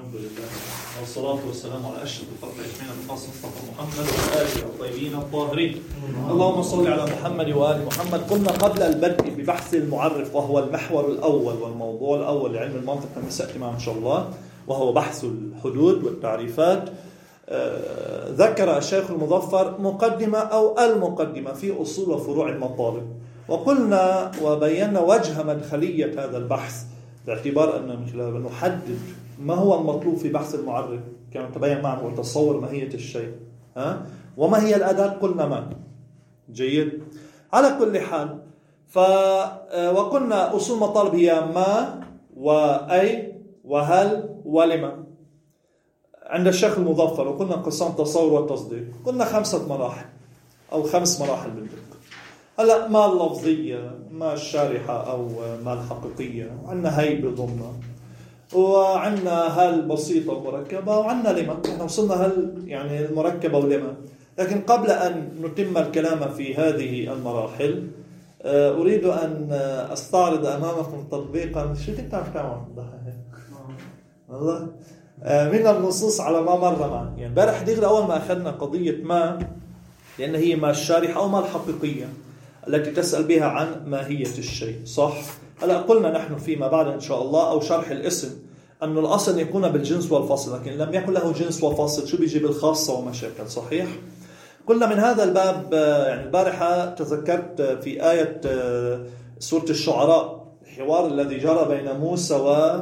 الحمد لله والصلاة والسلام على أشرف الخلق أجمعين الخاص مصطفى محمد وآله الطيبين الطاهرين. اللهم صل على محمد وآل محمد. قلنا قبل البدء ببحث المعرف وهو المحور الأول والموضوع الأول لعلم المنطق كما سيأتي معنا إن شاء الله، وهو بحث الحدود والتعريفات. ذكر الشيخ المظفر مقدمة أو المقدمة في أصول وفروع المطالب، وقلنا وبينا وجه مدخلية هذا البحث باعتبار أن من خلاله نحدد ما هو المطلوب في بحث المعرف كما تبين معنا وتصور ماهية الشيء وما هي الأداة. قلنا ما جيد. على كل حال وقلنا أصول مطالب هي ما وأي وهل ولما عند الشيخ المظفر، وقلنا قسم تصور والتصديق. قلنا 5 مراحل أو 5 مراحل بالدقة. هلا ما اللفظية، ما الشارحة أو ما الحقيقية، وعندنا هي بضمة، وعندنا هل بسيطة مركبة، وعندنا لما. احنا وصلنا هل يعني المركبة ولما. لكن قبل أن نتم الكلام في هذه المراحل أريد أن أستعرض أمامكم تطبيقا. شو كنت عم تعمل والله من النصوص على ما مر معنا. يعني امبارح دغري أول ما أخذنا قضية ما، لأن هي ما الشارحة أو ما الحقيقية التي تسأل بها عن ماهية الشيء، صح؟ هلا قلنا نحن فيما بعد إن شاء الله أو شرح الاسم أن الأصل يكون بالجنس والفصل، لكن لم يكن له جنس وفصل شو بيجي بالخاصة ومشاكل، صحيح؟ قلنا من هذا الباب يعني البارحة تذكرت في آية سورة الشعراء الحوار الذي جرى بين موسى و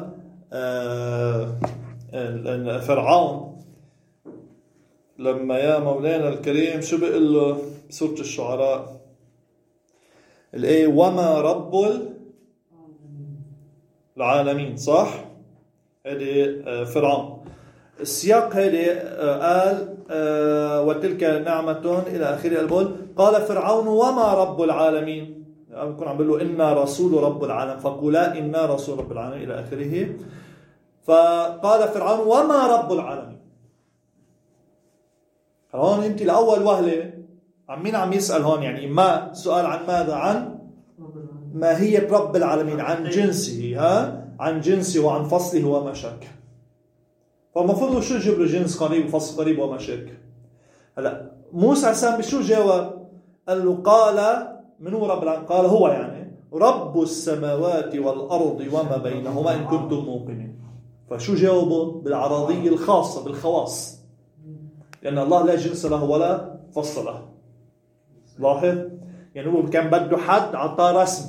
فرعون، لما يا مولانا الكريم شو بيقول له سورة الشعراء الآية وما رب العالمين، صح؟ هذه فرعون. السياق هذه قال وتلك نعمة إلى آخر البول. قال فرعون وما رب العالمين، يكون عم بيقول له إنا رسول رب العالمين، فقولا إنا رسول رب العالمين إلى آخره. فقال فرعون وما رب العالمين. هون انت لأول وهلة مين عم يسأل هون؟ يعني ما سؤال عن ماذا؟ عن ماهية رب العالمين، عن جنسه، عن جنسه وعن فصله وما شاكل. فالمفروض شو يجيب له جنس قريب وفصل قريب وما شاكل. هلا موسى عليه بشو جاوب؟ قال له قال من هو رب العالمين؟ قال هو يعني رب السماوات والأرض وما بينهما إن كنتم موقنين. فشو جاوبه؟ بالعرضية الخاصة بالخواص، لأن الله لا جنس له ولا فصل له. لاحظ؟ يعني هو كان بده حد عطاه رسم.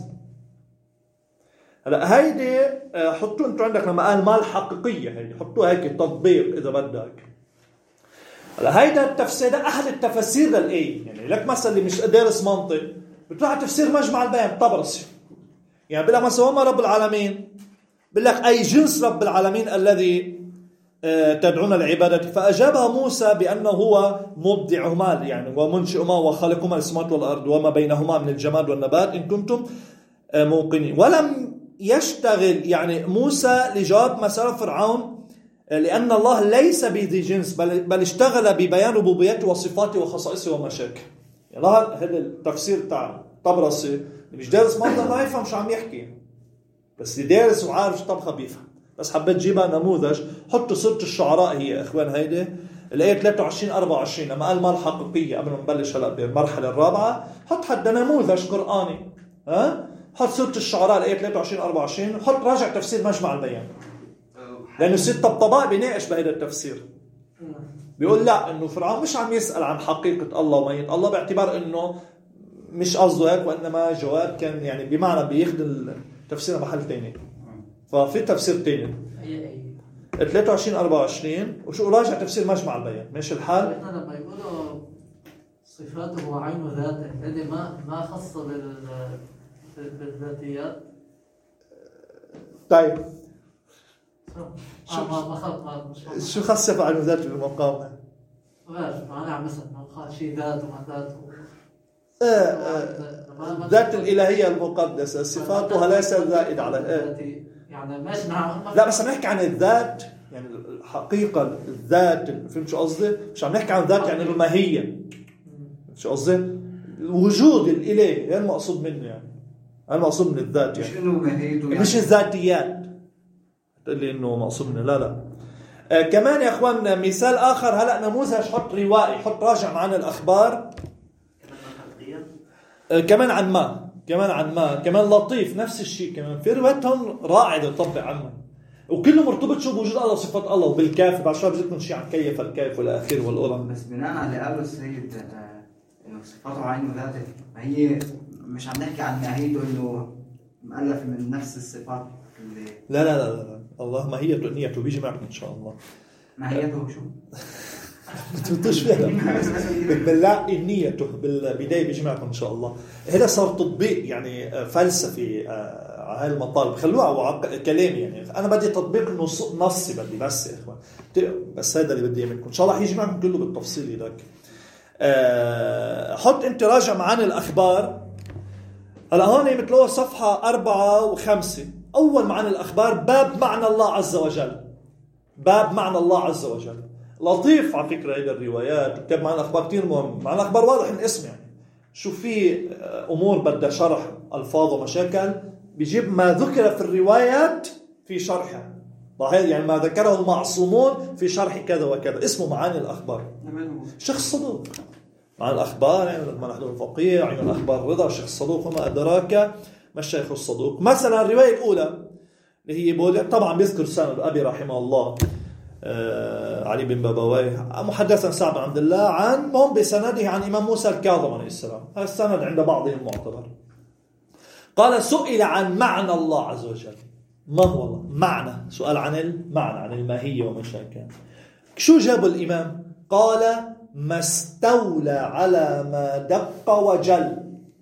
هلا هيدي حطوا انتوا عندك لما قال ما الحقيقية، هيدي حطوها هيك تطبيق إذا بدك. هلا هيدا التفسير ده أحد التفاسير للآية. يعني لك مثلا اللي مش دارس منطق بتروح على تفسير مجمع البيان طبرسي، يعني بلا مثلا وما رب العالمين بقول لك أي جنس رب العالمين الذي تدعون العبادة. فأجابها موسى بأنه هو مبدعهما، يعني ومنشئهما وخالقهما السماوات والأرض وما بينهما من الجماد والنبات إن كنتم موقنين. ولم يشتغل يعني موسى لجواب مسألة فرعون لأن الله ليس بذي جنس، بل اشتغل ببيان ربوبيته وصفاته وخصائصه ومشاكل. يعني هذا التفسير تاع طبرسي اللي مش دارس منطق ما يفهم شو عم يحكي، بس اللي دارس وعارف شو طبخه بيفهم. بس حبيت جيبها نموذج. حطوا سورة الشعراء هي اخوان هيدي الآية 23-24 لما قال ما الحقيقية قبل ما نبلش هلا بالمرحلة الرابعة. حط حتى نموذج قرآني. حط سورة الشعراء الآية 23-24. حط راجع تفسير مجمع البيان، لأنه ست الطباء بيناقش بهذا التفسير. بيقول لا إنه فرعون مش عم يسأل عن حقيقة الله وميت الله، باعتبار إنه مش قصده هيك، وإنما جواب كان يعني بمعنى بيخدم التفسير محل تاني. ففي تفسير تاني 23-24 وشو راجع تفسير مجمع البيان. ماشي الحال؟ لما يقولوا صفاته وعين ذاته هذه ما خاصة بالذاتيات. طيب شو شو خاصة عين ذاته بالمقام؟ أنا مثلا شيء ذات وما ذات ذات الإلهية المقدسة صفاتها ليست زائد على يعني ماشي. لا بس عم نحكي عن الذات، يعني الحقيقة الذات. فهمت شو قصدي؟ مش عم نحكي عن الذات يعني الماهية. شو قصدي؟ الوجود الإلهي هذا المقصود منه، يعني هذا المقصود من الذات، يعني مش إنه ماهيته، يعني مش الذاتيات تقول لي إنه مقصود منه. لا كمان يا اخوان مثال اخر، هلا نموذج، حط روائي، حط راجع معنا الاخبار كمان عن ما كمان لطيف نفس الشيء، كمان في روايات هون رائعه تطبق عنها، وكله مرتبط شو بوجود الله وصفات الله وبالكافي. بعد شوي بجيكم شيء عن كيف الكيف والى اخره والقرن. بس بناء على اللي قاله السيد انه صفاته عين وذاته، ما هي مش عم نحكي عن ماهيته انه مؤلف من نفس الصفات اللي لا الله ماهيته نيته بيجي معكم ان شاء الله. ماهيته شو؟ بتفوتوش فيها بالله نيته بالبدايه بيجي معكم ان شاء الله. هذا صار تطبيق يعني فلسفي على هاي المطالب، خلوها كلامي يعني، انا بدي تطبيق نصي بدي بس يا اخوان، بس هذا اللي بدي اياه منكم ان شاء الله، حيجي معكم كله بالتفصيل هذاك. حط انت راجع معاني الاخبار. هلا هون مثلوها صفحه 4 و5. اول معاني الاخبار باب معنى الله عز وجل. باب معنى الله عز وجل لطيف على فكره. هيدا الروايات كتاب معنى الاخبار كثير مهم. معنى الاخبار واضح من اسمه، يعني شو في امور بدها شرح الفاظ ومشاكل، بيجيب ما ذكر في الروايات في شرحها، يعني ما ذكره المعصومون في شرح كذا وكذا، اسمه معاني الاخبار. شخص صدوق. معاني الاخبار يعني ما نحن الفقيه، عين الاخبار رضا، شخص صدوق وما ادراك ما الشيخ الصدوق. مثلا الروايه الاولى اللي هي بقول طبعا بيذكر سند ابي رحمه الله علي بن بابويه محدثا سعد بن عبد الله عنهم بسنده عن امام موسى الكاظم عليه السلام. هذا السند عند بعضهم معتبر. قال سئل عن معنى الله عز وجل. ما هو الله؟ معنى. سؤال عن المعنى، عن الماهيه وما شاكل. شو جاب الامام؟ قال ما استولى على ما دق وجل.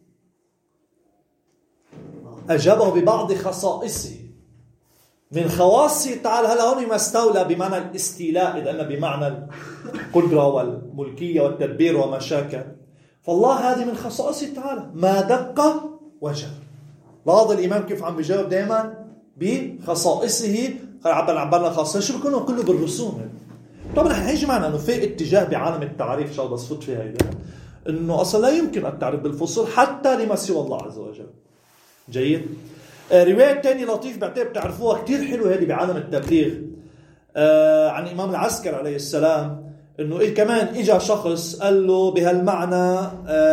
اجابه ببعض خصائصه من خواصه تعالى. هلا هون ما استولى بمعنى الاستيلاء، إذا أن بمعنى القدرة والملكية والتدبير وما شاكل. فالله هذه من خصائصه تعالى، ما دق وجل. لاحظ الإمام كيف عم بيجاوب دائما بخصائصه. عبرنا خاصة شو بيكونوا كله بالرسوم. طبعا احنا هيجي معنا انه في اتجاه بعالم التعريف، شو بس فوت فيها هيدا، انه اصلا لا يمكن التعريف بالفصول حتى لما سوى الله عز وجل. جيد. رواية تانية لطيف بعتقد بتعرفوها كتير حلوة هذه بعالم التبليغ، عن إمام العسكر عليه السلام، إنه كمان إجا شخص قال له بهالمعنى،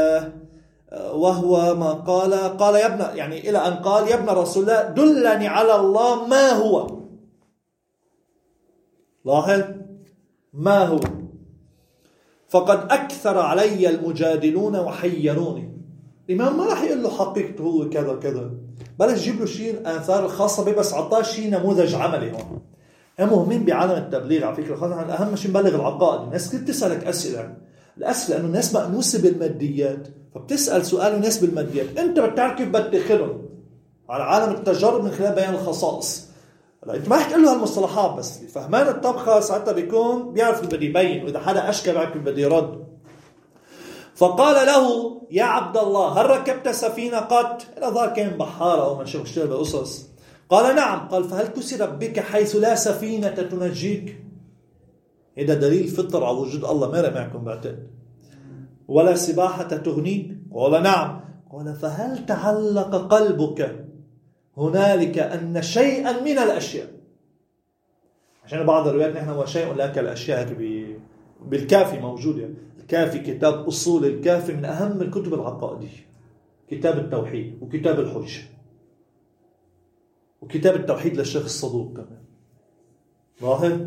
وهو ما قال يا ابن، يعني إلى أن قال يا ابن رسول الله دلني على الله ما هو. لاحظ ما هو. فقد أكثر علي المجادلون وحيروني. الإمام ما راح يقول له حقيقته هو كذا كذا، بلش يجيب له شيء آثار الخاصة به، بس عطاه شيء نموذج عملي. هون هم مهمين بعالم التبليغ على فكرة، خاصة أهم شيء نبلغ العقائد. الناس كتير تسألك أسئلة، الأسئلة لأنه الناس مأنوسة بالماديات، فبتسأل سؤال الناس بالماديات، أنت بتعرف كيف بتدخلهم على عالم التجارب من خلال بيان الخصائص. أنت ما رح تقول له هالمصطلحات، بس فهمان الطبخة ساعتها بيكون بيعرف اللي بده يبين، وإذا حدا أشكى بيعرف اللي بده يرد. فقال له يا عبد الله هل ركبت سفينة قط؟ إلى ظهر كان بحارة أو من شغل بقصص. قال نعم. قال فهل كسر بك حيث لا سفينة تنجيك؟ هذا دليل فطر على وجود الله، ما معكم بعتقد. ولا سباحة تغنيك؟ قال نعم. قال فهل تعلق قلبك هنالك أن شيئا من الأشياء، عشان بعض الروايات نحن وشيء لك الأشياء بالكافي موجود. يعني الكافي كتاب أصول الكافي من أهم الكتب العقائدية، كتاب التوحيد وكتاب الحجة وكتاب التوحيد للشيخ الصدوق كمان. لاحظ.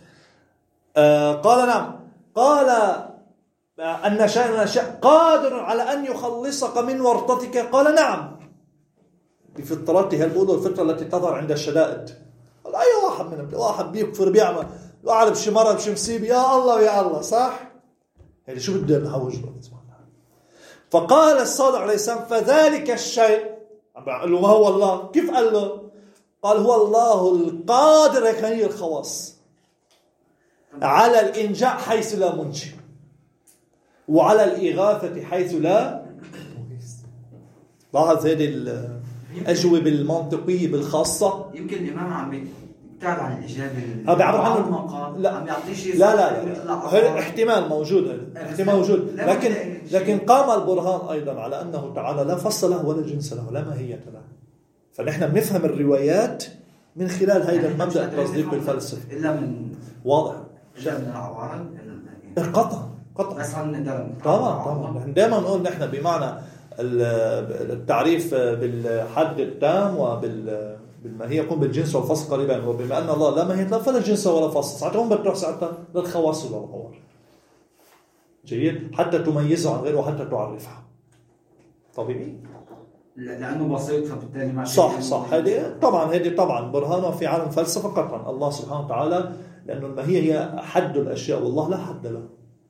قال نعم. قال أن شيء قادر على أن يخلصك من ورطتك؟ قال نعم. بفطرته، هل بقولوا الفطرة التي تظهر عند الشدائد. قال أي واحد منهم، واحد بيكفر بيعمل يعلم بشي مرض بشي مصيبة، يا الله يا الله، صح؟ يعني شو بده نحوج له. فقال الصادق عليه السلام فذلك الشيء، قال له ما هو الله؟ كيف قال له؟ قال هو الله القادر، هي الخواص، على الإنجاء حيث لا منجي، وعلى الإغاثة حيث لا مغيث. لاحظ هذه الأجوبة المنطقية بالخاصة. يمكن الإمام عم بيبتعد عن الإجابة، بيعبر عنه، لا عم يعطيه شيء، لا احتمال موجود، احتمال موجود، لكن قام البرهان أيضا على أنه تعالى لا فصل له ولا جنس له، لا ماهية له. فنحن بنفهم الروايات من خلال هذا يعني المبدأ التصديق بالفلسفة. إلا من واضح إلا من العوارض قطعا بس نقدر طبعا نحن دائما نقول نحن بمعنى التعريف بالحد التام وبالماهية يكون بالجنس والفصل قريبا، وبما أن الله لا ماهية لا فلا جنس ولا فصل، ساعتها هم بتروح ساعتها للخواص والعوار. جيد، حتى تميزه عن غيره وحتى تعرفها. طبيعي لأنه بسيط، فبالتالي ما صح. هذه طبعا برهانه في عالم فلسفة قطعا الله سبحانه وتعالى، لأنه الماهية هي حد الأشياء والله لا حد له.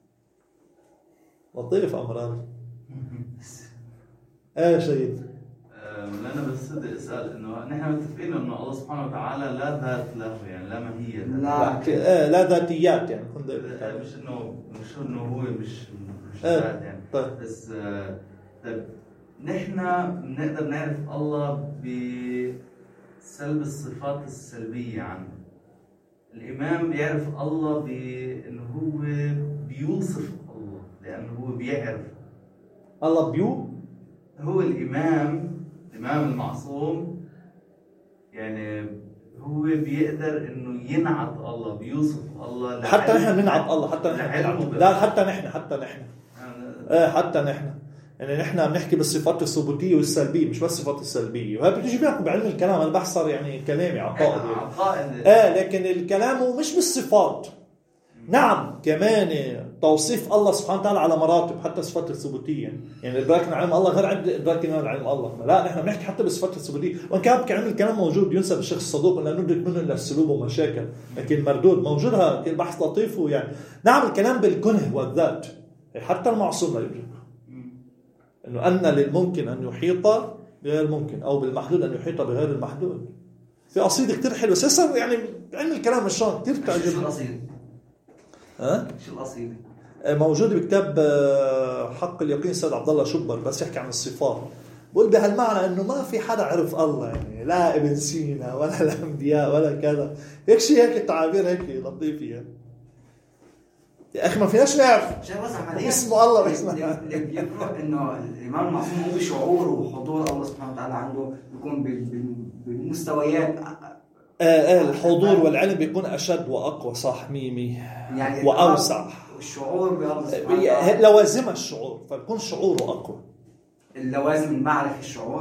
لطيف أمران. سيد أنا بس بدي أسأل إنه نحن متفقين إنه الله سبحانه وتعالى لا ذات له، يعني لا ماهية لا ذاتيات، يعني مش إنه هو مش ذات يعني. طيب. بس طيب نحن بنقدر نعرف الله بسلب الصفات السلبية عنه. الإمام بيعرف الله بإنه هو بيوصف الله، لأنه هو بيعرف الله هو الإمام المعصوم، يعني هو بيقدر إنه ينعت الله، بيوصف الله. حتى نحن بنعت الله، حتى نحن يعني نحن بنحكي بالصفات الثبوتية والسلبية، مش بس الصفات السلبية، وهذا بتيجي بيحكوا بعلم الكلام. أنا بحصر يعني كلامي عقائد لكن الكلام مش بالصفات. نعم كمان توصيف الله سبحانه وتعالى على مراتب، حتى الصفات الثبوتية، يعني إدراكنا علم الله غير عند إدراكنا علم الله. لا نحن بنحكي حتى بالصفات الثبوتية، وإن كان علم الكلام موجود ينسب الشيخ الصدوق أن ندرك منه إلا السلوب ومشاكل، لكن المردود موجودها كل بحث لطيف. ويعني نعم الكلام بالكنه والذات حتى المعصوم لا يدرك إنه أن للممكن أن يحيط بغير الممكن، أو بالمحدود أن يحيط بغير المحدود. في قصيدة كتير حلوة سيسر، يعني علم الكلام الشان كتير تعجب. شو القصيدة؟ موجود بكتاب حق اليقين سيد عبد الله شبر، بس يحكي عن الصفات. بقول بهالمعنى انه ما في حدا عرف الله، يعني لا ابن سينا ولا الانبياء ولا كذا، هيك شيء، هيك تعابير هيك لطيفه يعني. يا اخي ما فيناش نعرف اسمه الله بس اللي بيقرأ انه الامام المعصوم هو شعور وحضور الله سبحانه وتعالى عنده بيكون بالمستويات. الحضور والعلم بيكون أشد وأقوى، صح ميمي، يعني وأوسع. الشعور بالله لوازم الشعور، فبيكون شعوره أقوى. اللوازم المعرفة الشعور.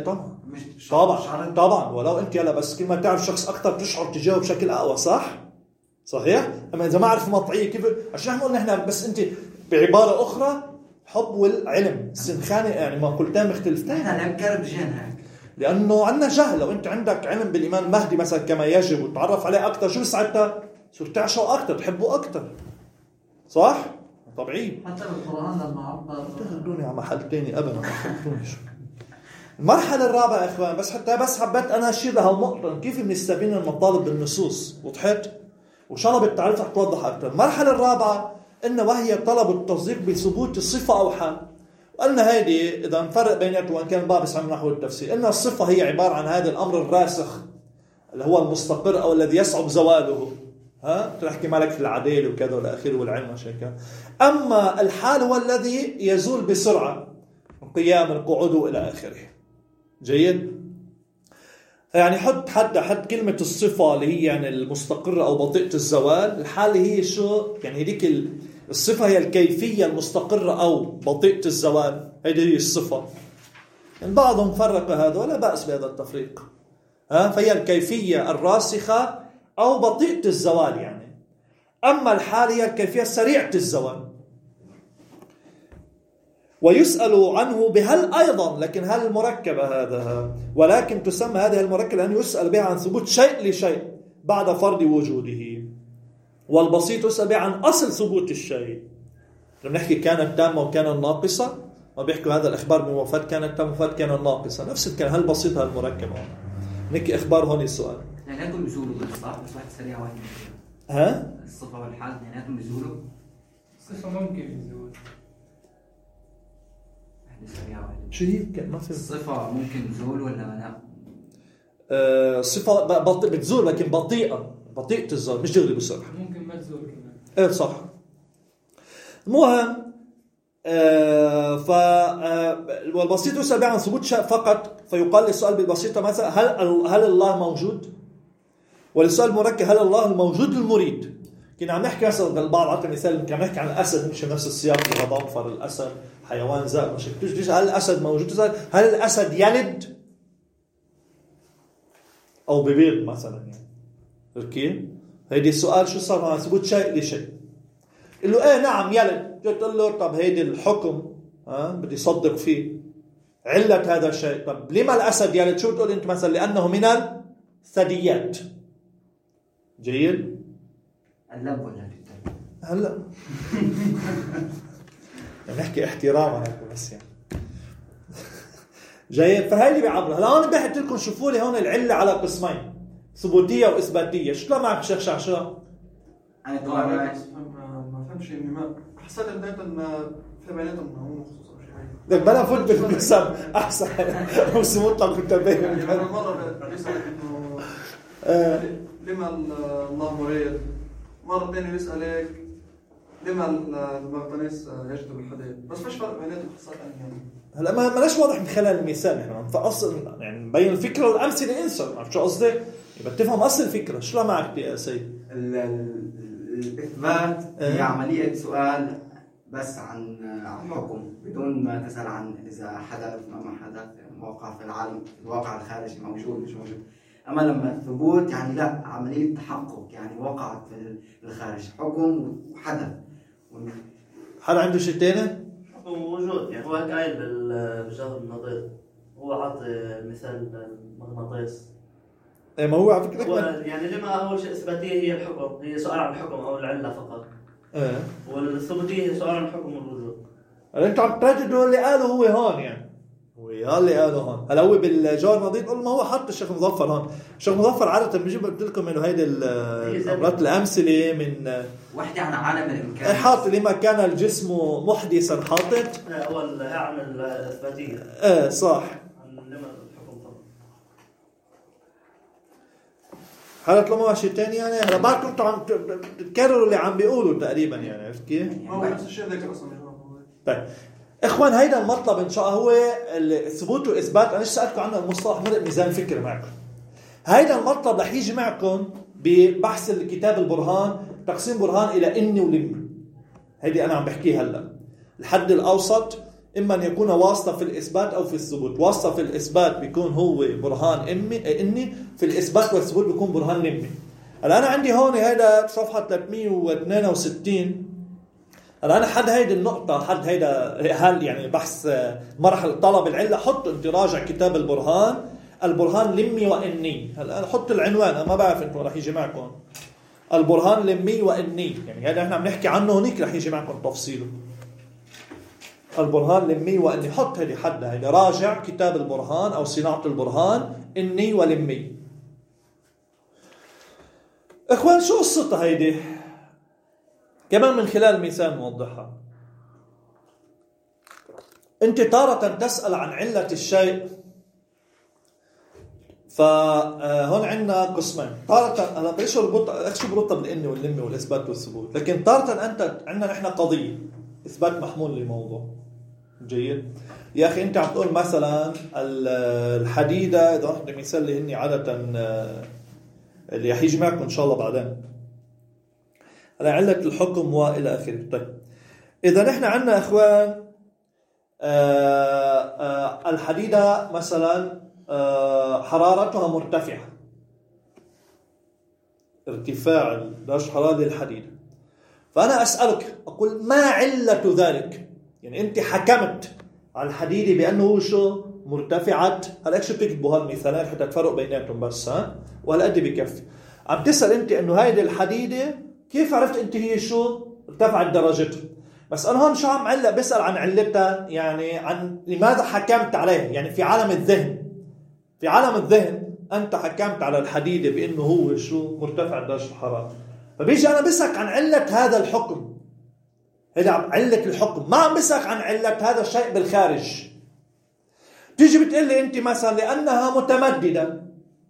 طبعا ولو أنت يلا بس كل ما تعرف شخص أكثر تشعر تجاوب بشكل أقوى، صحيح. أما إذا ما عرف مطعية كيف، عشان نقول نحن بس أنت بعبارة أخرى حب والعلم سنخانة، يعني ما قلتان مختلفتين. نحن ننكر بجنها لأنه عندنا جهل. لو أنت عندك علم بالإيمان المهدي مثلا كما يجب وتعرف عليه أكثر، شو ساعتها صرت تعشقه أكثر، تحبه أكثر، صح؟ طبيعي. حتى بالقرآن لما عبر تاخذوني على محل تاني أبدا، ما تاخذونيش. المرحلة الرابعة يا إخوان، بس حبيت أنا أشير لها النقطة كيف بنستبين المطالب بالنصوص. وضحت؟ وإن شاء الله بالتعريف رح توضح أكثر. المرحلة الرابعة وهي طلب التصديق بثبوت الصفة أو حال. وقلنا هذه إذا نفرق بيناتهم، وإن كان باب يسمى نحو التفسير، إن الصفة هي عبارة عن هذا الأمر الراسخ اللي هو المستقر أو الذي يصعب زواله. تحكي مالك في العدالة وكذا والى آخره والعلم وشيء. أما الحال هو الذي يزول بسرعة، القيام، القعود إلى آخره. جيد. يعني حد كلمة الصفة اللي هي يعني المستقرة أو بطيئة الزوال. الحال هي شو؟ يعني هذيك الصفة هي الكيفية المستقرة أو بطيئة الزوال، هذه هي الصفة. يعني بعضهم فرق هذا ولا بأس بهذا التفريق. فهي الكيفية الراسخة أو بطيئة الزوال يعني. أما الحال هي الكيفية سريعة الزوال. ويسأل عنه بهل أيضا، لكن هل المركبة هذا، ولكن تسمى هذه المركبة لأن يسأل بها عن ثبوت شيء لشيء بعد فرض وجوده. والبسيط يسأل بها عن أصل ثبوت الشيء. لما نحكي كانت تامة وكانت ناقصة، ما بيحكوا هذا الإخبار بموافاة كانت تامة وموافاة كانت ناقصة، نفس الكلام. هل بسيط هل المركبة؟ نحكي إخبار هون السؤال. يعني هاتهم بيزولوا بالصح، بس واحد سريع واحد الصفة والحال، يعني هاتهم بيزولوا. الصفة ممكن يزول، شو هي؟ ما في الصفة ممكن تزول ولا لا؟ صفة بتزول لكن بطيئة الزول، مش دغري بسرعة. ممكن ما تزول كمان. صح. المهم والبسيط يسأل عن ثبوت شيء فقط، فيقال السؤال بالبسيطة مثلا هل الله موجود؟ والسؤال المركب هل الله الموجود المريد؟ كنا عم نحكي مثلا البعض عطى مثال، كنا عم نحكي عن الاسد، مش نفس السياق الغضنفر، الاسد حيوان زائر، مش تجي هل الاسد موجود؟ هل الاسد يلد او ببيض مثلا يعني؟ اوكي، هيدي السؤال شو صار مع ثبوت شيء لشيء؟ قال له ايه نعم يلد. قلت له طب هيدي الحكم بدي صدق فيه علة هذا الشيء. طب لما الاسد يلد؟ شو بتقول انت مثلا؟ لانه من الثدييات. جيد. اللب ولا الدم؟ هلا نحكي احتراما بس يعني. جيد. فهي اللي بيعبر. هلا هون بحكي لكم شوفوا لي هون العله على قسمين، ثبوتيه واثباتيه. شو معك شيخ شعشع؟ انا طبعا ما فهمش اني ما حسيت بدايه ان في بيناتهم هو مخصوص او شيء. بدك بلا فوت بالقسم احسن بس مطلق متبين. يعني انا مره بيسالك انه لما الله مريد، مره ثانيه بيسالك لما المغناطيس يجذب الحديد، بس فيش فرق بيناتهم خاصه يعني. هلا ما ليش واضح من خلال المثال. احنا فاصل يعني نبين الفكره والامثله. انسى عرفت شو قصدي؟ يبقى تفهم اصل الفكره. شو معك يا سيد؟ الإثبات هي عملية سؤال بس عن حكم بدون ما تسأل عن إذا حدث ما حدث، موقع في العالم، في الواقع الخارجي موجود مش موجود. أما لما الثبوت يعني لا، عملية تحقق، يعني وقعت في الخارج، حكم وحدث. حدا عنده شيء تاني؟ موجود يعني. هو هيك قايل بالجوهر النظير، هو عطى مثال المغناطيس. ايه ما هو على فكره يعني لما اول شيء اثباتيه هي الحكم، هي سؤال عن الحكم او العله فقط. والثبوتيه هي سؤال عن الحكم والوجود. هلا انت عم ترددوا اللي قاله هو هون، يعني هو اللي قاله هون. هلا هو بالجوهر النظير قول ما هو حط الشيخ مظفر هون. الشيخ مظفر عاده بيجيب قلت لكم انه هيدي مرات الامثله من وحده عن عالم الامكان. حاط لما كان الجسم محدثا، حاطط اول عن الاثباتيه. صح. هلا طالما شيء ثاني يعني هلا بعدكم انتم عم تكرروا اللي عم بيقولوا تقريبا، يعني عرفت كيف؟ ما هو نفس الشيء ذكر اصلا. طيب اخوان، هيدا المطلب ان شاء الله هو الثبوت والاثبات. انا سالتكم عنه المصطلح مرق ميزان فكر معكم. هيدا المطلب رح يجي معكم ببحث الكتاب البرهان، تقسيم برهان الى اني ولمي. هيدي انا عم بحكيه هلا. الحد الاوسط اما ان يكون واسطه في الاثبات او في الثبوت. واسطه في الاثبات بيكون هو برهان اني، في الاثبات والثبوت بيكون برهان لمي. هلا انا عندي هون هيدا صفحه 362. هلا انا حد هيدي النقطه، حد هيدا هل يعني بحث مرحله طلب العله، حط انت راجع كتاب البرهان لمي واني. هلا انا حط العنوان، انا ما بعرف انتم رح يجي معكم البرهان لمي واني، يعني هذا احنا عم نحكي عنه هنيك رح يجي معكم تفصيله. البرهان لمي واني، حط هذه حد هيدا راجع كتاب البرهان او صناعه البرهان اني ولمي. اخوان شو قصتها هيدي؟ كمان من خلال مثال نوضحها. انت تارة تسأل عن علة الشيء، فهون عندنا قسمين. تارة انا بديش بربطها بالاني واللمي والاثبات والثبوت، لكن تارة انت عندنا نحن قضية اثبات محمول لموضوع. جيد يا اخي، انت عم تقول مثلا الحديدة، اذا اخذ مثال اللي هني عادة اللي رح يجي معكم ان شاء الله بعدين على علة الحكم والى اخره. طيب اذا نحن عندنا اخوان الحديدة مثلا حرارتها مرتفعة، ارتفاع درجة حرارة للحديدة، فأنا أسألك أقول ما علة ذلك؟ يعني أنت حكمت على الحديدة بأنه شو مرتفعة. هلأ شو بتكتبوا هالمثالين حتى تفرق بيناتهم بس وهالقد بكفي. عم تسأل أنت أنه هيدي الحديدة كيف عرفت أنت هي شو ارتفعت درجتها؟ بس أنا هون شو عم علق بسأل عن علتها، يعني عن لماذا حكمت عليها. يعني في عالم الذهن أنت حكمت على الحديدة بأنه هو شو مرتفع درجة الحرارة، فبيجي أنا بسألك عن علة هذا الحكم. هذا علة الحكم، ما عم بسألك عن علة هذا الشيء بالخارج. تيجي بتقول لي أنت مثلا لأنها متمددة.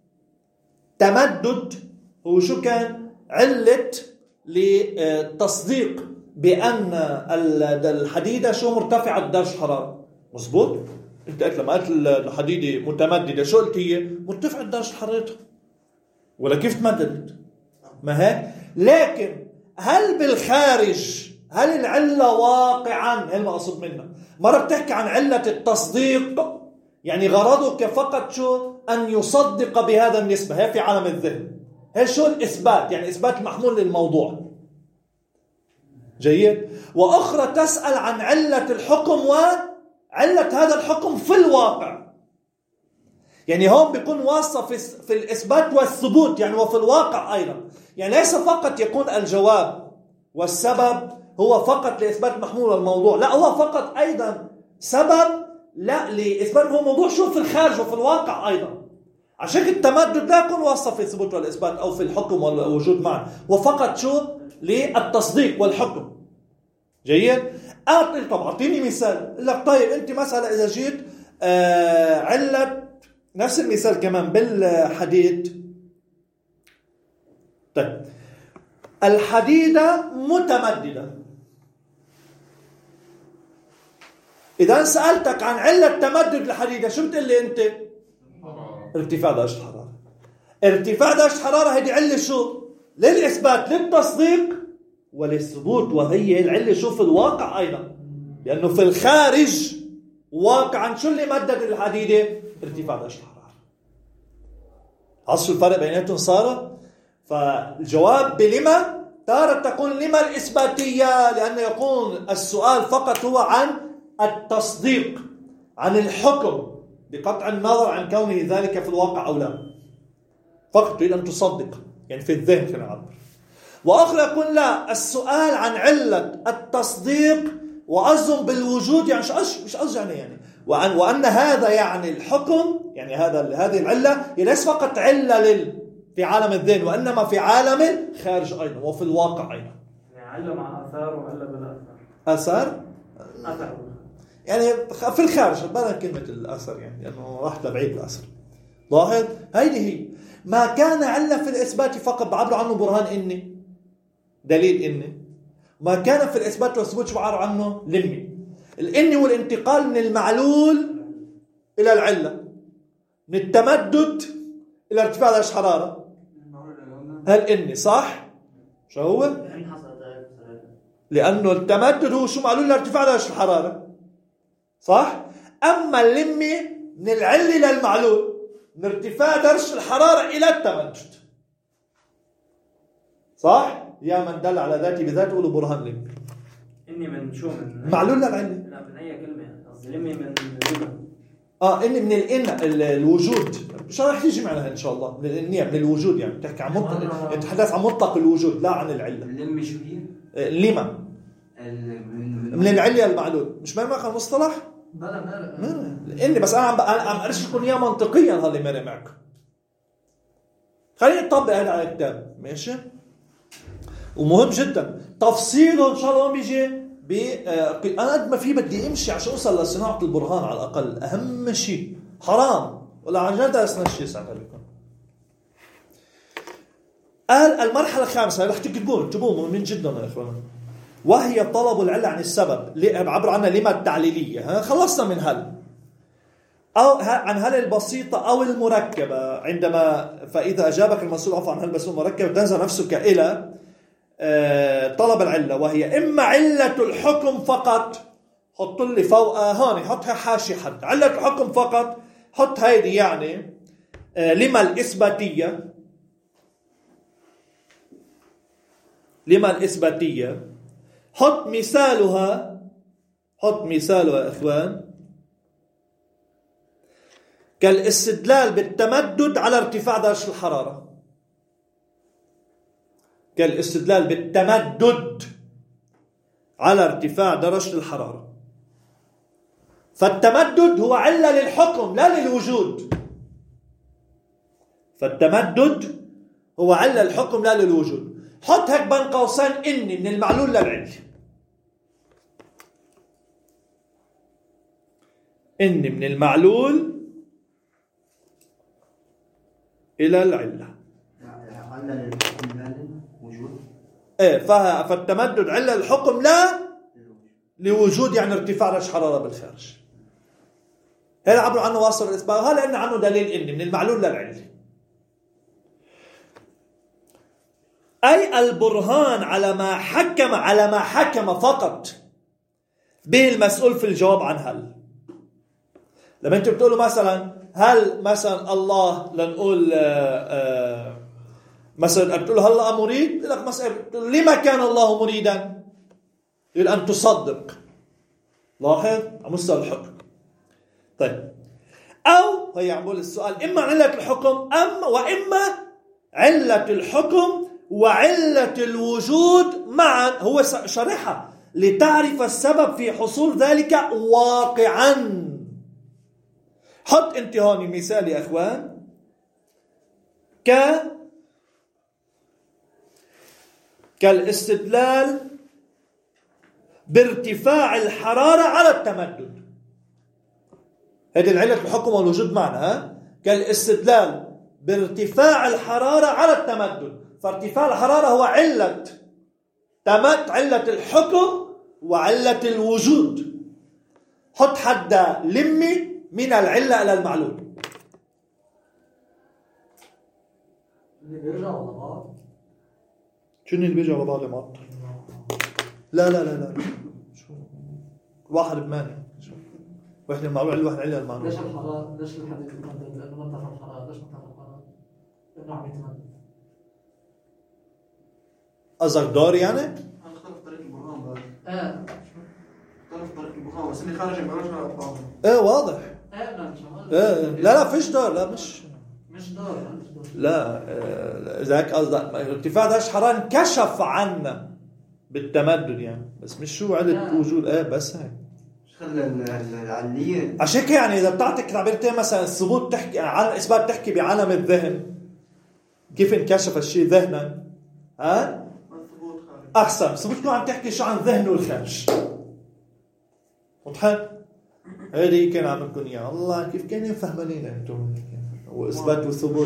تمدد هو شو كان علة لتصديق بأن الحديدة شو مرتفعة درجة حرارة. مزبوط؟ انت قلت لما قلت الحديدة متمددة شو قلت؟ هي مرتفعة درجة حرارتها. ولا كيف تمددت؟ ما هيك؟ لكن هل بالخارج هل العلة واقعا هل ما أقصد منها مرة بتحكي عن علة التصديق، يعني غرضك فقط شو أن يصدق بهذا النسبة، هي في عالم الذهن، هي شو الإثبات، يعني إثبات محمول للموضوع. جيد. وأخرى تسأل عن علة الحكم وعلة هذا الحكم في الواقع، يعني هون بيكون واصف في الإثبات والثبوت، يعني وفي الواقع أيضا، يعني ليس فقط يكون الجواب والسبب هو فقط لإثبات محمول الموضوع، لا هو فقط أيضا سبب لا لإثبات هو موضوع شو في الخارج وفي الواقع أيضا. عشان التمدد لا يكون واصف في الثبوت والإثبات أو في الحكم والوجود معا، وفقط شو للتصديق والحكم. جيد. طب أعطيني مثال. لك طيب أنت مثلا إذا جيت علة نفس المثال كمان بالحديد. طيب الحديدة متمددة، إذا سألتك عن علة تمدد الحديدة شو بتقول لي أنت؟ ارتفاع درجة الحرارة. ارتفاع درجة الحرارة هذه علة شو؟ للإثبات للتصديق وللثبوت، وهي العلة شو في الواقع أيضا، لأنه في الخارج واقعا شو اللي مدد الحديدة؟ ارتفاع درجة الحرارة. عصر الفرق بيناتهم صار. فالجواب بلما تارة تكون لما الإثباتية، لأن يكون السؤال فقط هو عن التصديق، عن الحكم بقطع النظر عن كونه ذلك في الواقع أو لا، فقط تريد أن تصدق يعني في الذهن كما نعبر. وأخرى يكون لا، السؤال عن علة التصديق وأظن بالوجود، يعني مش أظن يعني وأن هذا يعني الحكم، يعني هذه العلة ليس فقط علة في عالم الذهن، وإنما في عالم الخارج أيضا وفي الواقع أيضا. يعني علة مع آثار وعلة بلا آثار. أثر يعني في الخارج بدل كلمة الأثر، يعني لأنه راح لبعيد الأثر. لاحظ هيدي هي ما كان علة في الإثبات فقط بعبر عنه برهان إني، دليل إني. ما كان في الإثبات والثبوت شو بعبر عنه؟ لمي. الإني والانتقال من المعلول إلى العلة، من التمدد إلى ارتفاع درجة الحرارة، هل إني صح؟ شو هو؟ لأنه التمدد هو شو معلول لارتفاع درجة الحرارة، صح؟ أما اللمي من العلة إلى المعلول، من ارتفاع درجة الحرارة إلى التمدد، صح؟ يا من دل على ذاتي بذاته قولوا برهان لمي. إني من شو؟ من معلول للعلة. لا من أي كلمة قصدي لمي من إني من الوجود، مش راح تيجي معنا إن شاء الله. من الوجود، يعني تحكي عن مطلق، يتحدث عن مطلق الوجود لا عن العلة. اللمي شو هي؟ لما من العلة المعلول، مش ما ماخذ مصطلح؟ بلا إني بس أنا عم أرشكم إياه منطقيا هاللي مرق معكم. خلينا نطبق هذا على الكتاب، ماشي؟ ومهم جدا تفصيله إن شاء الله بيجي أنا قد ما في بدي أمشي عشان أوصل لصناعة البرهان على الأقل. أهم شيء حرام ولا عن جد درسنا الشيء ساعتها لكم. قال المرحلة الخامسة رح تكتبوه مهمين جدا يا إخوان، وهي طلب العلة عن السبب، عبر عنها لما التعليلية. خلصنا من هل أو عن هل البسيطة أو المركبة، عندما فإذا أجابك المسؤول عن هل البسيطة المركبة تنزل نفسك إلى طلب العلة، وهي إما علة الحكم فقط، حط لي فوق هون حطها حاشي حد علة الحكم فقط، حط هيدي يعني لما الإثباتية، لما الإثباتية. حط مثالها يا إخوان كالاستدلال بالتمدد على ارتفاع درجة الحرارة، كالاستدلال بالتمدد على ارتفاع درجة الحرارة. فالتمدد هو علة للحكم لا للوجود، فالتمدد هو علة للحكم لا للوجود. حط هيك بين قوسين إني من المعلول للعلة، إني من المعلول إلى العلة. علة للحكم لا للوجود. فالتمدد علة للحكم لا لوجود، يعني ارتفاع درجة حرارة بالخارج. هذا عبر عنه واصل الإثبات، هذا لأن عنه دليل إني من المعلول للعلة. أي البرهان على ما حكم فقط به المسؤول في الجواب عن هل. لما أنت بتقولوا مثلا هل مثلا الله لنقول مثلا بتقول هلا مريد، لك مثلا لما كان الله مريدا؟ يقول أن تصدق. لاحظ على مستوى الحكم. طيب، أو هي عم بقول السؤال إما علة الحكم وإما علة الحكم وعلة الوجود معا. هو شرحها لتعرف السبب في حصول ذلك واقعا. حط انت هون مثال يا اخوان كالاستدلال بارتفاع الحرارة على التمدد. هذه العلة الحكم والوجود معنا. كالاستدلال بارتفاع الحرارة على التمدد. فارتفاع الحرارة هو علة الحكم وعلة الوجود. حط حد لمي من العلة إلى المعلول. اللي بيرجعوا على بعض. شنو اللي بيرجعوا على بعض يا معطل؟ لا شو واحد بمانع. واحد المعلول واحد علة المعلول. ليش الحرارة؟ ليش الحديث يتمدد؟ لأنه منطقة الحرارة. ليش منطقة الحرارة؟ لأنه عم يتمدد. قصدك دور يعني؟ أنا اختلف طريق البرهان بعد. اختلف طريق البرهان بس اللي خارج ما رجع أفضل. واضح. لا فيش دور. لا مش دور. لا ذاك قصدك ارتفاع درجة الحرارة انكشف عنا بالتمدد يعني، بس مش شو علة وجود. بس هيك العلية. عشان كده يعني إذا بتعطيك تعبيرتين مثلا الثبوت تحكي عن الإثبات تحكي بعالم الذهن، كيف انكشف الشيء ذهنا. أحسن الثبوت تكون عم تحكي شو عن ذهنه الخارج. وضحت؟ هذه كان عم نكون يا الله كيف كانوا فهمانين أنتم وإثبات والثبوت.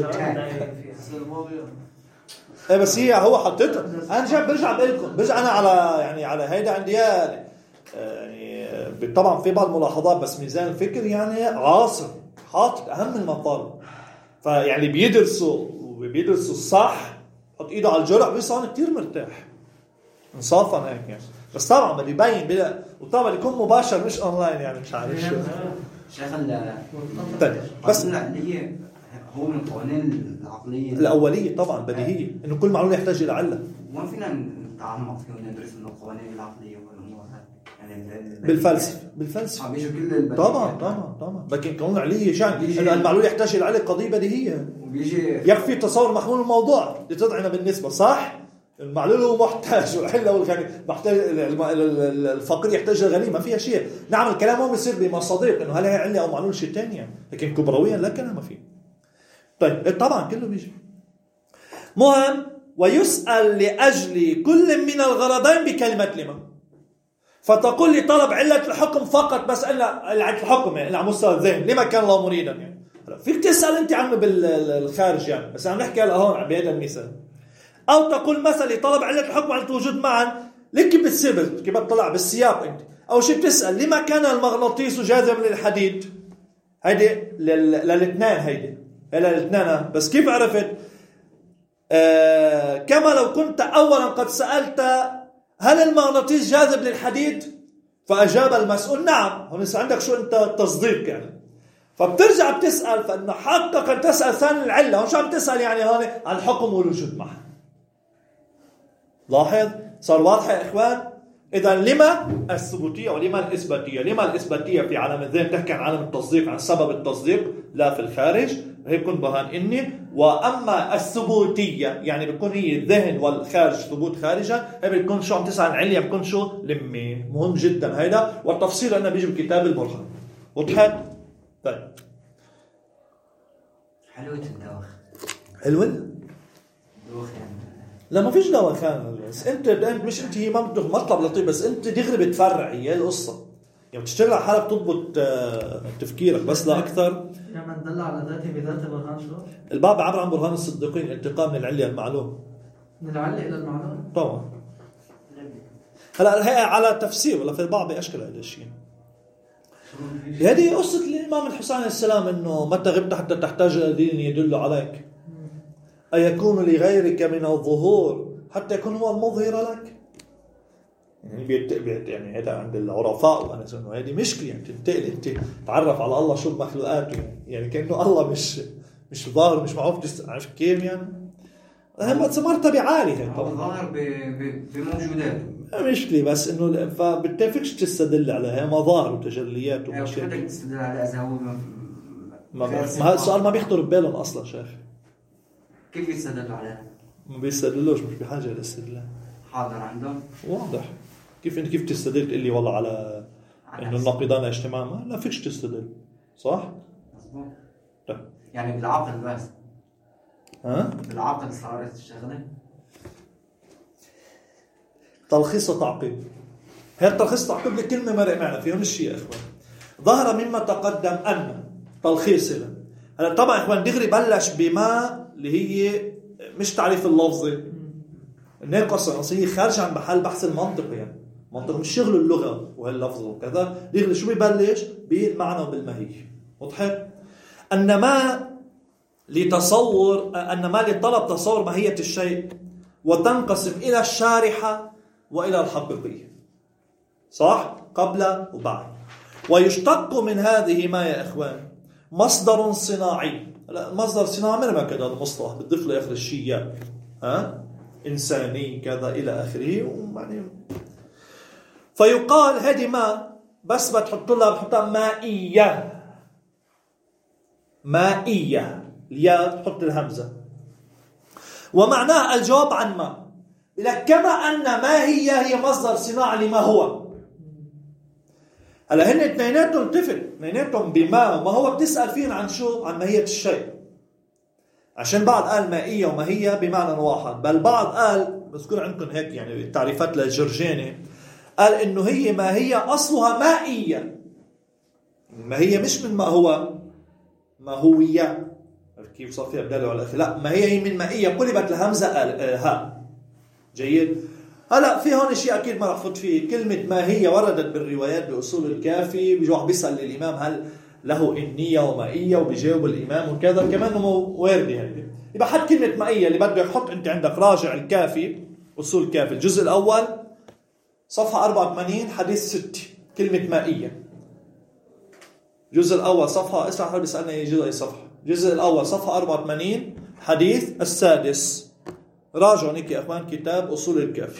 بس هو حطيته. أنا برجع أنا على هيدا عندي يعني طبعا في بعض الملاحظات، بس ميزان الفكر يعني عاصر حاطط أهم المطالب. فيعني بيدرسوا الصح، حط إيده على الجرح بيصير كتير مرتاح انصافا هيك يعني. بس طبعا بده يبين وطبعا يكون مباشر مش أونلاين يعني مش عارف شو. شيخ بس العقلية هو من القوانين العقلية الأولية طبعا بديهية إنه كل معلومة يحتاج إلى علة. ما فينا نتعمق فيه وندرس إنه القوانين العقلية والأمور يعني بالفلسفة بيجوا كل طبعا لكن قانون العلية شان إنه المعلومة يحتاج إلى علة قضية بديهية. يكفي تصور محمول الموضوع لتضعنا بالنسبة صح. المعلول هو محتاج والحلة والغني محتاج. الفقير يحتاج الغني ما فيها شيء. نعم الكلام هو بيصير بمصادق إنه هل هي علة أو معلول شيء تاني يعني. لكن كبرويا لا كلام فيه. طيب طبعا كله بيجي مهم. ويسأل لأجل كل من الغرضين بكلمة لما. فتقول لي طلب علة الحكم فقط، بس علة الحكم يعني على مستوى الذهن لما كان الله مريدا يعني. فيك تسأل أنت عنه بالخارج يعني، بس عم نحكي هون بهذا المثال. أو تقول مثلا طلب علة الحكم على الوجود معا. ليك بتصير كيف بتطلع بالسياق أنت. أو شيء بتسأل لما كان المغناطيس جاذبا للحديد. هيدي للاثنين هيدي للاثنين. بس كيف عرفت؟ كما لو كنت أولا قد سألت هل المغناطيس جاذب للحديد؟ فأجاب المسؤول نعم. هون عندك شو أنت تصديق يعني. فبترجع بتسأل، فإنه حقك أن تسأل ثاني العلة. هون شو عم تسأل يعني هون عن الحكم والوجود معه. لاحظ صار واضح يا إخوان. إذا لما الثبوتية ولما الإثباتية. لما الإثباتية في عالم الذهن تحكي عن عالم التصديق، عن سبب التصديق لا في الخارج. هي بكون برهان إني. وأما الثبوتية يعني بيكون هي الذهن والخارج ثبوت خارجا. هي بتكون شو عم تسأل عن عليا بيكون شو لمي. مهم جدا هيدا، والتفصيل أنه بيجي بكتاب البرهان. وضحت؟ طيب حلوة الدوخ. حلوة؟ دوخ يعني لا ما فيش دواخان. بس انت مش انت هي ما بدك مطلب لطيف، بس انت دغري بتفرع هي القصه يعني. بتشتغل على حالك تضبط تفكيرك بس لا اكثر. يعني من دل على ذاته بذات برهان شو؟ الباب عبر عن برهان الصديقين، الانتقال من العلة المعلوم. من العلة إلى المعلوم طبعا. هلا هي على تفسير ولا في البعض بأشكال هذا الشيء. هذه قصة الإمام الحسين عليه السلام إنه متى غبت حتى تحتاج إلى دين يدل عليك. أيكون لغيرك من الظهور حتى يكون هو المظهر لك. يعني يعني هذا عند العرفاء وأنا إنه هذه مشكلة. يعني تنتقل أنت تعرف على الله شو بمخلوقاته يعني كأنه الله مش ظاهر مش معروف عارف كيف يعني. هم مرتبة عالية هو ظاهر بموجوداته مشكلة بس إنه فبتفكش تستدل عليها مظاهر وتجليات ومشاكل. بدك تستدل على إذا هو ما هذا السؤال ما بيخطر ببالهم أصلا شيخ. كيف يستدلوا عليها؟ ما بيستدلوش مش بحاجة للاستدلال. حاضر عندهم واضح. كيف تستدل تقول لي والله على إنه النقيضان اجتماعا لا فيكش تستدل صح؟ مظبوط. لا. يعني بالعقل بس. بالعقل صارت الشغلة. تلخيص وتعقيب. هذا تلخيص تعقيب لكلمة مرق معنا فيهم الشيء يا إخوان. ظهر مما تقدم أن تلخيص له. هلا طبعا إخوان دغري بلش بما اللي هي مش تعريف اللفظي. الناقص هي خارج عن محل بحث المنطقي يعني. منطق مش شغل اللغة وهاللفظ وكذا. دغري شو بيبلش بالمعنى وبالماهية. وضحت؟ أن ما لطلب تصور ماهية الشيء وتنقسم إلى الشارحة وإلى الحقيقية. صح؟ قبل وبعد. ويشتق من هذه ما يا إخوان مصدر صناعي. مصدر صناعي ما كذا المصطلح بتضيف له آخر الشيء إنساني كذا إلى آخره فيقال هذه ما بس بحطها مائية الياء تحط الهمزة ومعناه الجواب عن ما. كما أن ما هي مصدر صناعي لما هو. هلا هن اثنيناتهم اثنيناتهم بما وما هو بتسأل فين عن شو؟ عن ماهية الشيء. عشان بعض قال مائية وماهية بمعنى واحد. بل بعض قال بذكر عندكم هيك يعني تعريفات للجرجاني قال إنه هي ماهية أصلها مائية. الماهية مش من ما هو ماهوية كيف صار فيها بدالة على الأخير. لا ما هي من مائية قلبت الهمزة ها. جيد. هلا في هون شيء أكيد ما رح فوت فيه. كلمة ما هي وردت بالروايات بأصول الكافي. بيجي واحد بيسأل الإمام هل له إنية ومائية وبيجاوب الإمام وكذا كمان واردة هذه. يبقى حط كلمة مائية اللي بدك يحط أنت عندك راجع الكافي أصول الكافي الجزء الأول صفحة 84 حديث 6 كلمة مائية. الجزء الأول صفحة اسمع حد بيسألنا يجي أي صفحة. الجزء الأول صفحة 84 حديث السادس. راجعوا نيك يا أخوان كتاب أصول الكافي.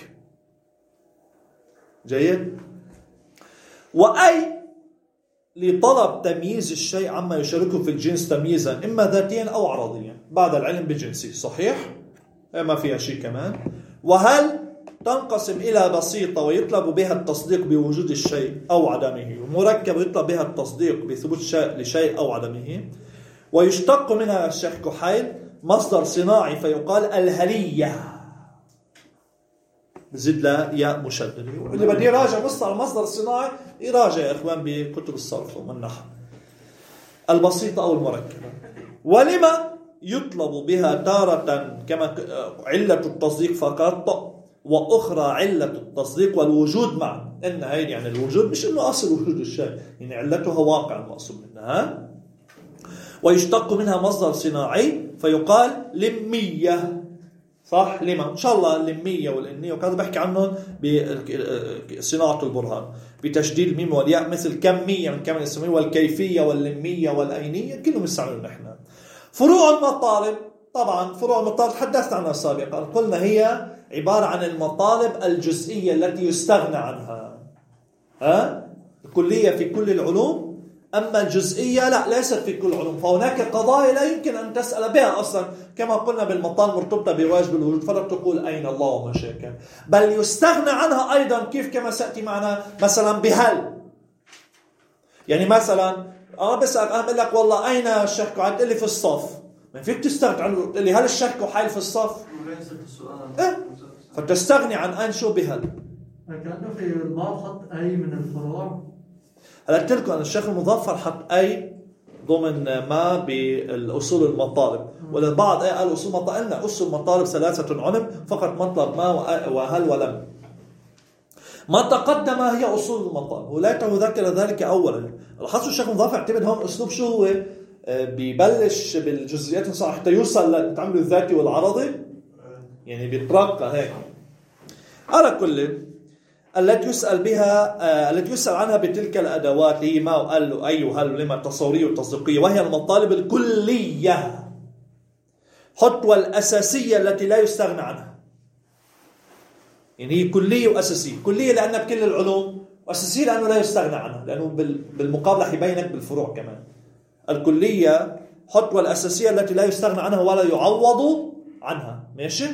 جيد. وأي لطلب تمييز الشيء عما يشاركه في الجنس تمييزا إما ذاتيا أو عرضيا بعد العلم بجنسه. صحيح ما فيها شيء كمان. وهل تنقسم إلى بسيطة ويطلب بها التصديق بوجود الشيء أو عدمه ومركب يطلب بها التصديق بثبوت شيء لشيء أو عدمه. ويشتق منها الشيخ كحيل مصدر صناعي فيقال الهلية بزد لا ياء مشدد. اللي بدي يراجع مصدر صناعي يراجع يا إخوان بكتب الصرف والنحو البسيطة أو المركبة. ولما يطلب بها تارة كما علة التصديق فقط وأخرى علة التصديق والوجود معا. إن هاي يعني الوجود مش إنه أصل وجود الشيء يعني علتها واقع المقصود منها. ويشتق منها مصدر صناعي فيقال لمية. صح لما إن شاء الله اللمية والإنية وكذا بحكي عنهم بصناعة البرهان بتشديد الميم والياء مثل كمية من كم الاسمية والكيفية واللمية والأينية كلهم يستعملون نحن. فروع المطالب طبعا فروع المطالب تحدثت عنها سابقا. قلنا هي عبارة عن المطالب الجزئية التي يستغنى عنها. الكلية في كل العلوم أما الجزئية لا ليست في كل العلوم. فهناك قضايا لا يمكن أن تسأل بها أصلا كما قلنا بالمطالب مرتبطة بواجب الوجود فلا تقول أين الله وما شاكل. بل يستغنى عنها أيضا كيف كما سأتي معنا مثلا بهل. يعني مثلا أنا بسأل أقول لك والله أين الشيخ كحيل تقول لي في الصف. ما فيك تستغني عنه تقول لي هل الشيخ كحيل في الصف فتستغني عن أين شو بهل. كأنه في البعض حط أي من الفروع. هلا قلت لكم أن الشيخ المظفر حط أي ضمن ما بالأصول المطالب والبعض قال أصول المطالب. قلنا أصول المطالب 3 علم فقط مطلب ما وهل ولم. ما تقدم هي أصول المطالب وليته ذكر ذلك أولا. لاحظوا الشيخ المظفر اعتمد هون أسلوب شو هو بيبلش بالجزئيات صح حتى يوصل للتعامل الذاتي والعرضي يعني بيترقى هيك. على كل التي يسأل بها التي يسأل عنها بتلك الأدوات هي ما وقال له أي وهل لما تصورية وتصديقية، وهي المطالب الكلية حط والأساسية التي لا يستغنى عنها. يعني هي كلية وأساسية. كلية لأنها بكل العلوم، وأساسية لأنه لا يستغنى عنها، لأنه بالمقابلة حيبينك بالفروع كمان. الكلية حط والأساسية التي لا يستغنى عنها ولا يعوض عنها. ماشي؟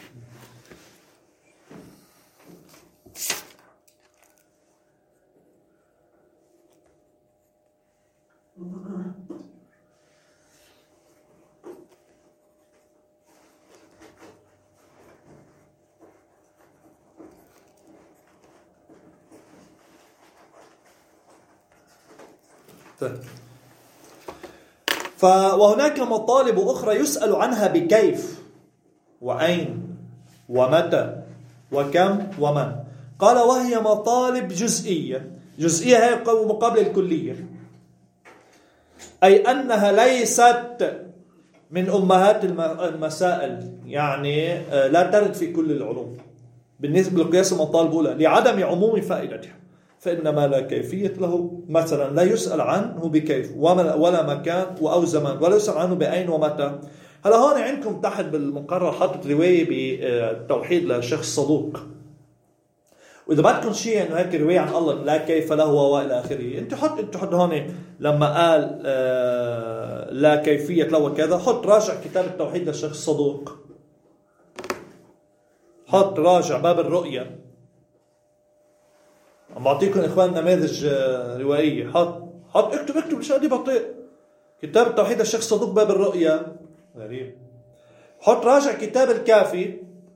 وهناك مطالب أخرى يسأل عنها بكيف وأين ومتى وكم ومن. قال وهي مطالب جزئية. جزئية هي مقابل الكلية، أي أنها ليست من أمهات المسائل، يعني لا ترد في كل العلوم. بالنسبة لقياس المطالب الأولى لعدم عموم فائدتها، فإن ما لا كيفية له مثلا لا يسأل عنه بكيف ولا مكان أو زمان، ولا يسأل عنه بأين ومتى. هلا هون عندكم تحت بالمقرر حاطط رواية بالتوحيد للشيخ صدوق، وإذا بدكم شيء إنه هيك رواية عن الله لا كيف له وإلى آخره، أنت حط هون لما قال لا كيفية له وكذا، حط راجع كتاب التوحيد للشيخ صدوق، حط راجع باب الرؤية. عم بعطيكم إخوان نماذج روائية. حط اكتب مش قادي بطيء. كتاب التوحيد للشيخ صدوق باب الرؤية. غريب. حط راجع كتاب الكافي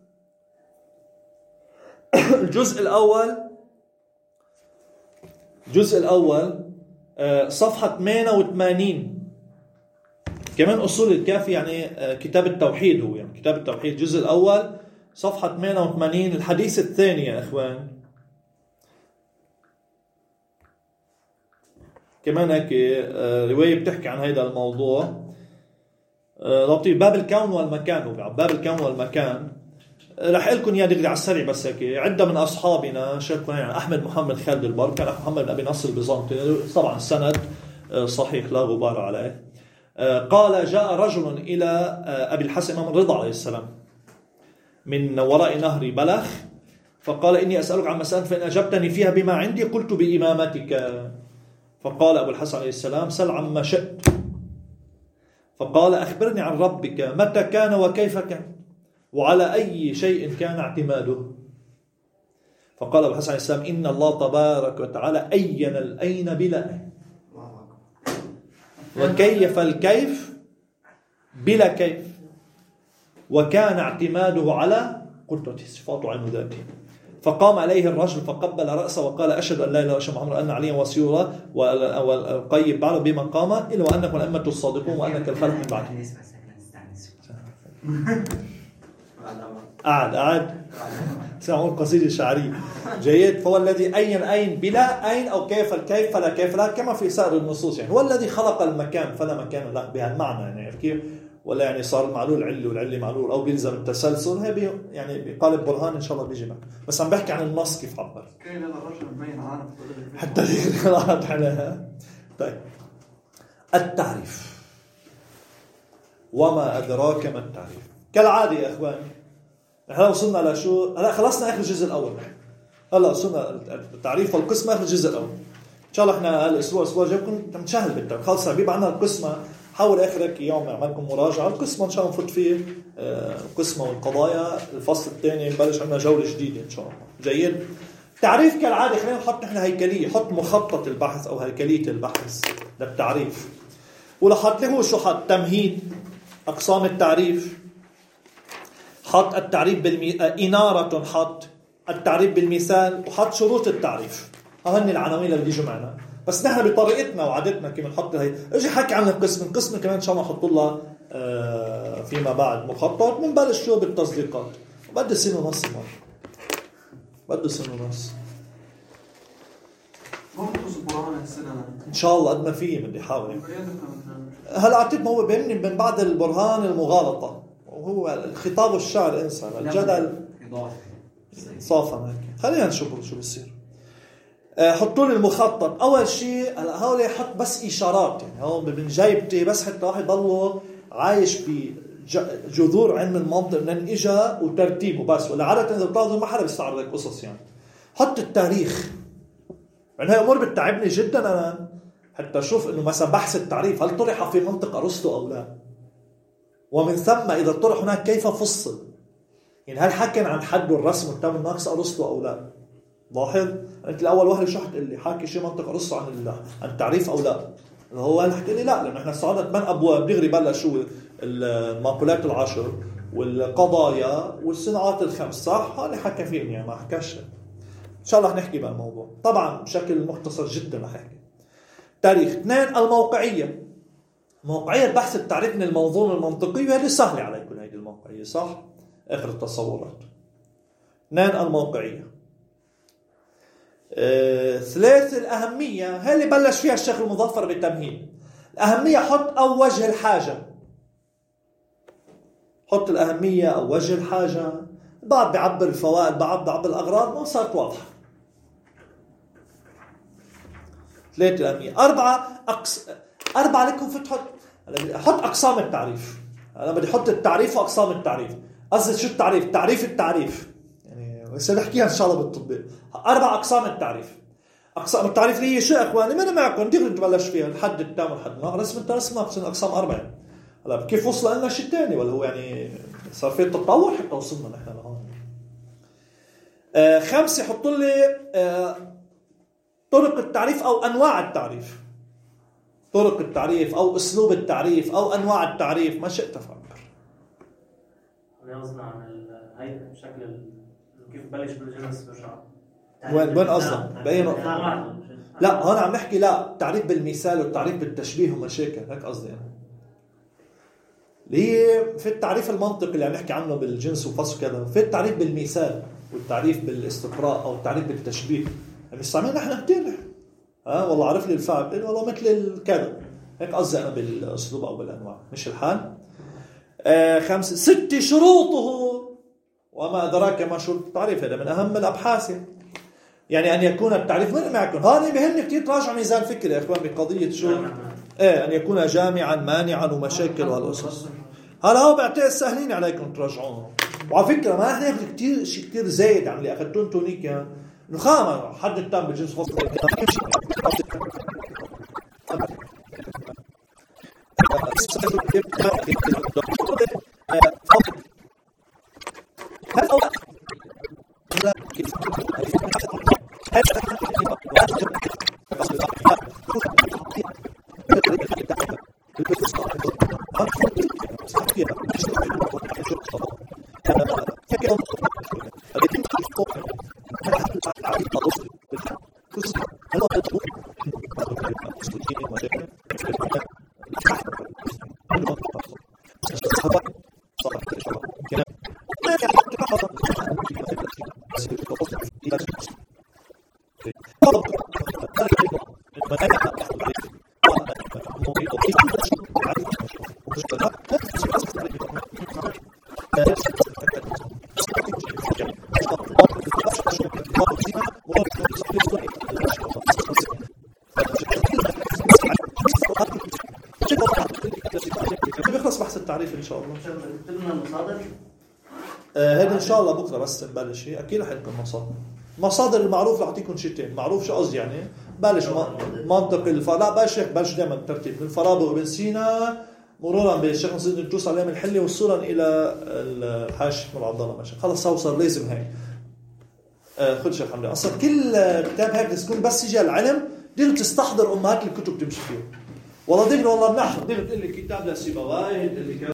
الجزء الأول صفحة 88. كمان أصول الكافي يعني كتاب التوحيد، هو يعني كتاب التوحيد الجزء الأول صفحة 88 الحديث الثاني يا إخوان. كمان هيك رواية بتحكي عن هذا الموضوع لطيف. باب الكون والمكان. باب الكون والمكان رح لكم يا دغري على السريع بس هيك. عدة من أصحابنا شكوا يعني أحمد محمد خالد البر، كان محمد بن أبي نصر البيزنطي، طبعا سند صحيح لا غبار عليه. قال جاء رجل إلى أبي الحسن إمام الرضا عليه السلام من وراء نهر بلخ، فقال إني أسألك عن مسألة فإن أجبتني فيها بما عندي قلت بإمامتك. فقال أبو الحسن عليه السلام سل عما شئت. فقال أخبرني عن ربك متى كان وكيف كان وعلى أي شيء كان اعتماده. فقال أبو الحسن عليه السلام إن الله تبارك وتعالى أين الأين بلا أين، وكيف الكيف بلا كيف، وكان اعتماده على قدرته صفاته عن ذاته. فقام عليه الرجل فقبل رأسه وقال أشهد أن لا إله إلا الله محمد أن عليا وسيورا والقيب بعد بما قام إلا وأنكم الأئمة الصادقون وأنك الخلق من بعد. قعد سمعوا قصيدة شعرية جيد. فهو الذي أين بلا أين أو كيف الكيف فلا كيف لا، كما في سائر النصوص. يعني هو الذي خلق المكان فلا مكان له بهالمعنى، يعني كيف ولا يعني صار المعلول علة والعلة معلول أو بيلزم التسلسل. هي يعني بقالب برهان إن شاء الله بيجي معك، بس عم بحكي عن النص كيف عبر كاين هذا الرجل مبين عارف حتى يغلط عليها. طيب التعريف. وما أدراك ما التعريف. كالعادة يا إخوان هلا وصلنا لشو، هلا خلصنا آخر الجزء الأول، هلا وصلنا التعريف والقسمة آخر الجزء الأول. إن شاء الله إحنا الأسبوع الجاي كنت متشهل بالتعريف خلص. بيبقى عندنا القسمة، حاول آخر يوم نعمل لكم مراجعة القسمة إن شاء الله نفوت فيه القسمة والقضايا. الفصل الثاني نبلش عندنا جولة جديدة إن شاء الله. جيد. تعريف كالعادة خلينا نحط نحن هيكلية، حط مخطط البحث أو هيكلية البحث للتعريف. ولاحظت له شو حط تمهيد أقسام التعريف، حط التعريف إنارة، حط التعريف بالمثال، وحط شروط التعريف. ههن العناوين اللي بيجوا معنا. بس نحن بطريقتنا وعادتنا كيف نحط هي. اجي حكي عن القسم كمان ان شاء الله نحط لها فيما بعد مخطط. بنبلش شو بالتصديقات. بدي سنة ونص ممكن برهان السنة ان شاء الله قد ما فيه بدي احاول. هلا اعطيت ما هو بيني من بعد البرهان المغالطة، هو الخطاب والشعر انسى الجدل صافا هيك. خلينا نشوف شو بيصير. حطوا لي المخطط. اول شيء هلا هول حط بس اشارات، يعني هون من جايبتي بس حتى واحد ضله عايش بجذور علم المنطق من اجا وترتيبه بس، ولا عاده اذا بتلاحظوا ما حدا بيستعرض هيك قصص. يعني حط التاريخ، يعني هي امور بتتعبني جدا انا حتى اشوف انه مثلا بحث التعريف هل طرح في منطق ارسطو او لا، ومن ثم اذا طرح هناك كيف فصل، يعني هل حكى عن حد والرسم والتام الناقص ارسطو او لا. لاحظ انت الاول واحد شو حتقول لي حاكي شيء منطق ارسطو عن التعريف او لا. هو قال حكي لي لا، لانه احنا صعدنا 8 ابواب دغري بلشوا المقولات العشر والقضايا والصناعات الخمس، صح؟ هذا حكى فيهم، يعني ما حكاش. ان شاء الله رح نحكي بالموضوع طبعا بشكل مختصر جدا. رح احكي تاريخ. 2 الموقعيه. موقعيه بحث التعريف من المنظومه المنطقيه، وهذه سهله عليكم هذه الموقعيه، صح؟ اخر التصورات. 2 الموقعيه. 3 الأهمية، هي اللي بلش فيها الشيخ المظفر بالتمهيد. الأهمية حط أو وجه الحاجة، حط الأهمية أو وجه الحاجة. بعض بعبر الفوائد، بعض بعبر الأغراض، ما صارت واضحة. 3 الأهمية. 4 لكم فتحط حط أقسام التعريف. أنا بدي حط التعريف وأقسام التعريف. قصد شو التعريف؟ تعريف يعني بس نحكيها إن شاء الله بالتطبيق. 4 أقسام التعريف. أقسام التعريف هي شو أخواني؟ ما أنا معكم دغري نبلش فيها الحد التام والحد الناقص. رسم أقسام 4. هلا كيف وصل لنا شيء ثاني، ولا هو يعني صار في تطور حتى وصلنا نحن لهون. 5 حطوا لي طرق التعريف أو أنواع التعريف. طرق التعريف أو أسلوب التعريف أو أنواع التعريف، ما شئت فعبر. أنا قصدنا عن هاي شكل كيف بلش بالجنس بالشعر. وين قصدك؟ بأي نقطة؟ لا هون عم نحكي لا تعريف بالمثال والتعريف بالتشبيه ومشاكل، هيك قصدي أنا. اللي هي في التعريف المنطقي اللي عم نحكي عنه بالجنس وفصل كذا، في التعريف بالمثال والتعريف بالاستقراء أو التعريف بالتشبيه. بنستعملها نحن كتير. والله عرف لي الفعل والله مثل الكذا، هيك قصدي أنا بالأسلوب أو بالأنواع، مش الحال. 5 6 شروطه وما أدراك ما شروط التعريف. هذا من أهم الأبحاث، يعني أن يكون التعريف من معكم. هذا بهمني كتير تراجع ميزان فكري يا إخوان بقضية شو أن يكون جامعا مانعا ومشاكل وهالقصص. هلا هو بعتقد سهلين عليكم تراجعون. وعلى فكرة ما احنا ناخذ كتير شيء كتير زايد عم اللي أخذتون تونيك نخامة حد التام بالجنس فصل. بيخلص بحث التعريف إن شاء الله. كتبنا المصادر. هذا إن شاء الله بكرة بس نبلش. أكيد رح يكون مصادر المعروف. رح أعطيكم شيئين معروف. شو قصدي يعني؟ بلش منطق لا بلش دائما ترتيب من فارابي وابن سينا مرورا بالشيخ نصير الدين الطوسي على الحلي وصولا إلى الحاج من عبد الله ماشي. خلص صار لازم هيك. خد شيخ حمدي أصلا كل كتاب هيك تكون بس يجي العلم دير تستحضر أمهات الكتب تمشي فيه. والله دير والله بنحضر دير تقول لي كتاب لسيبويه اللي